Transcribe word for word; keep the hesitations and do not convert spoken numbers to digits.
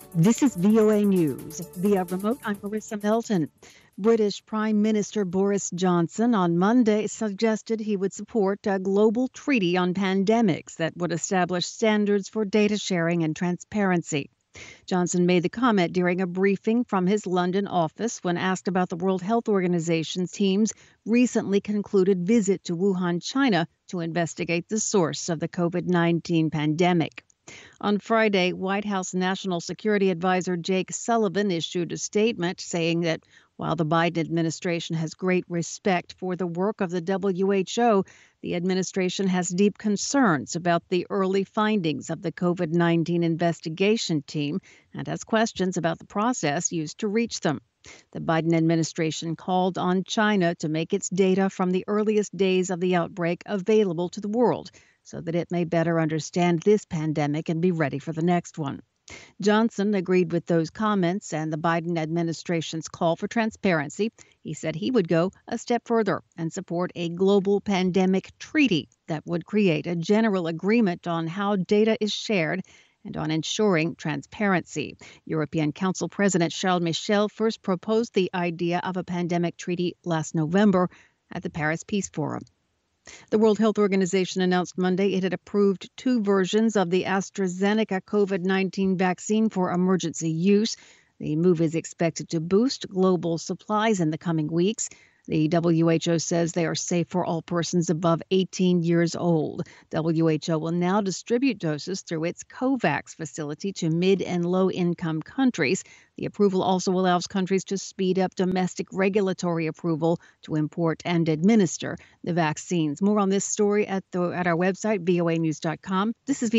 This is V O A News. Via remote, I'm Marissa Melton. British Prime Minister Boris Johnson on Monday suggested he would support a global treaty on pandemics that would establish standards for data sharing and transparency. Johnson made the comment during a briefing from his London office when asked about the World Health Organization's team's recently concluded visit to Wuhan, China, to investigate the source of the COVID nineteen pandemic. On Friday, White House National Security Advisor Jake Sullivan issued a statement saying that while the Biden administration has great respect for the work of the W H O, the administration has deep concerns about the early findings of the COVID nineteen investigation team and has questions about the process used to reach them. The Biden administration called on China to make its data from the earliest days of the outbreak available to the world so that it may better understand this pandemic and be ready for the next one. Johnson agreed with those comments and the Biden administration's call for transparency. He said he would go a step further and support a global pandemic treaty that would create a general agreement on how data is shared and on ensuring transparency. European Council President Charles Michel first proposed the idea of a pandemic treaty last November at the Paris Peace Forum. The World Health Organization announced Monday it had approved two versions of the AstraZeneca COVID nineteen vaccine for emergency use. The move is expected to boost global supplies in the coming weeks. The W H O says they are safe for all persons above eighteen years old. W H O will now distribute doses through its COVAX facility to mid and low-income countries. The approval also allows countries to speed up domestic regulatory approval to import and administer the vaccines. More on this story at the at our website, V O A news dot com. This is